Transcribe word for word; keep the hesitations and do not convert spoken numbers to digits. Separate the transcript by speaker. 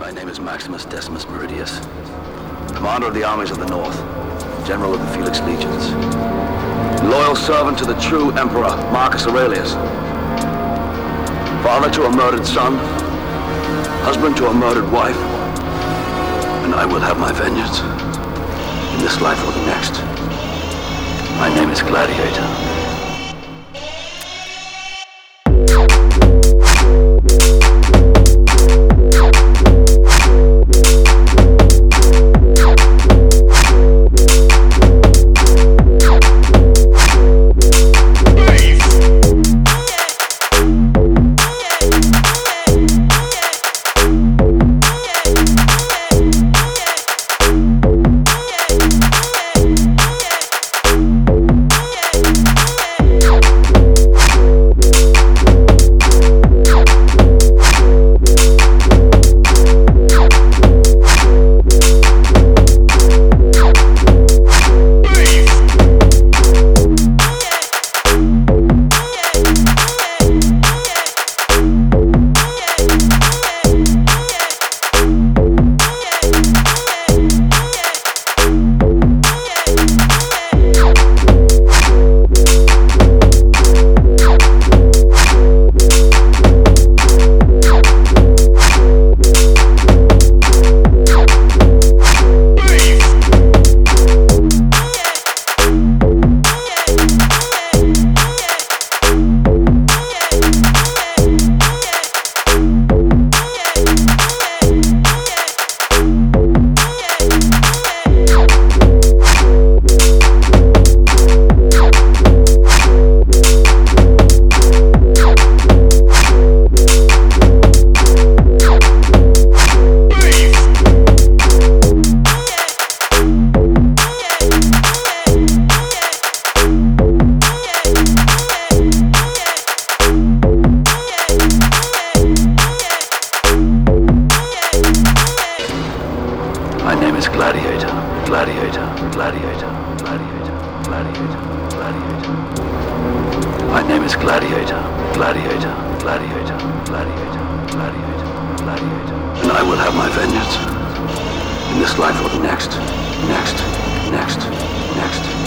Speaker 1: My name is Maximus Decimus Meridius, commander of the armies of the North, general of the Felix Legions, loyal servant to the true Emperor Marcus Aurelius, father to a murdered son, husband to a murdered wife, and I will have my vengeance, in this life or the next. My name is Gladiator. My name is Gladiator, Gladiator, Gladiator, Gladiator, Gladiator, Gladiator. My name is Gladiator, Gladiator, Gladiator, Gladiator, Gladiator, Gladiator. And I will have my vengeance, in this life or the next, next, next, next.